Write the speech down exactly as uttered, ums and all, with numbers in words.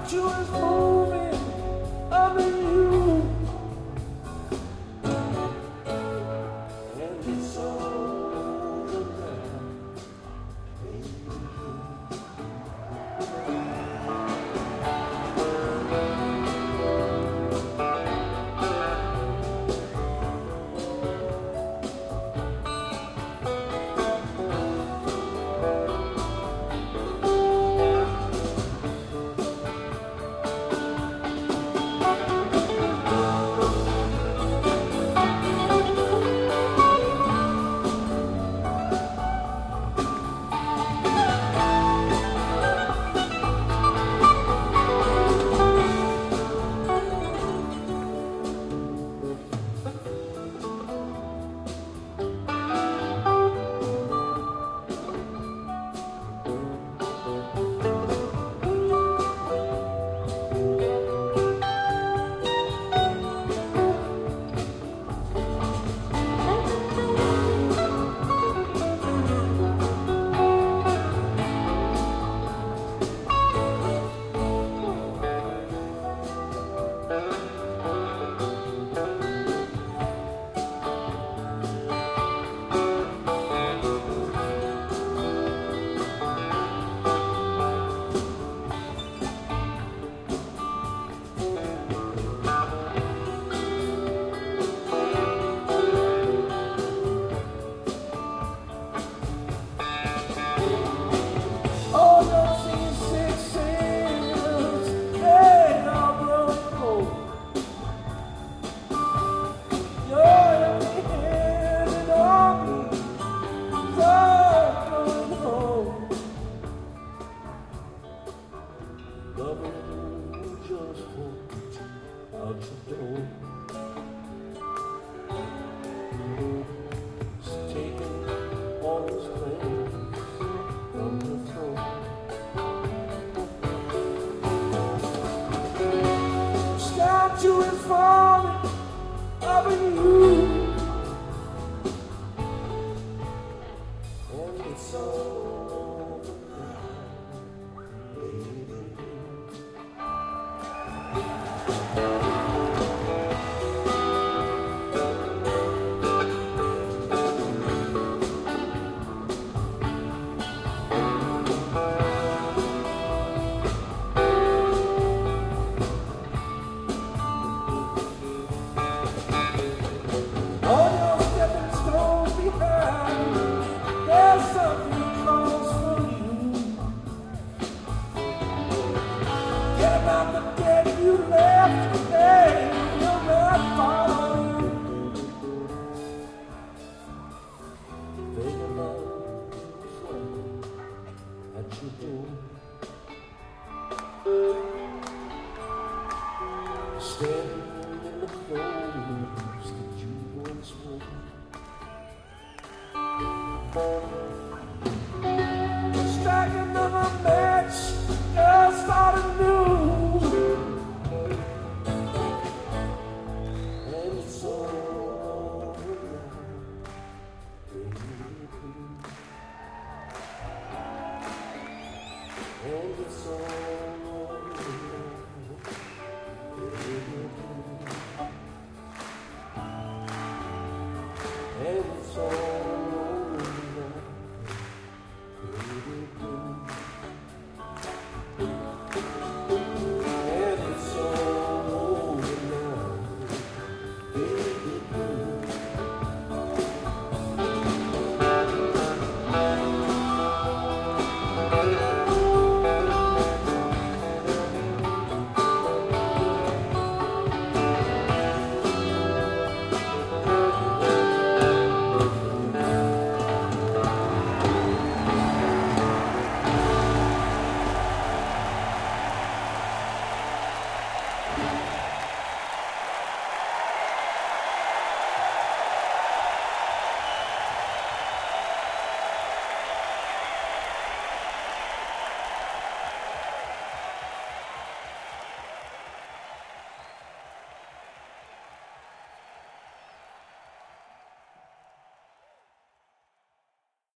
statues moving under you, and it's over now. Loving just walked out the door. He's taking all his things from the floor. Statue is falling over you, and it's over now, baby. All your stepping stones behind, there's something calls for you. Get about the dead you left today, will not follow you. Think about the friend at your door, standing in the clothes that you once wore. Strike another match, just start anew, and it's over now, baby. And it's over.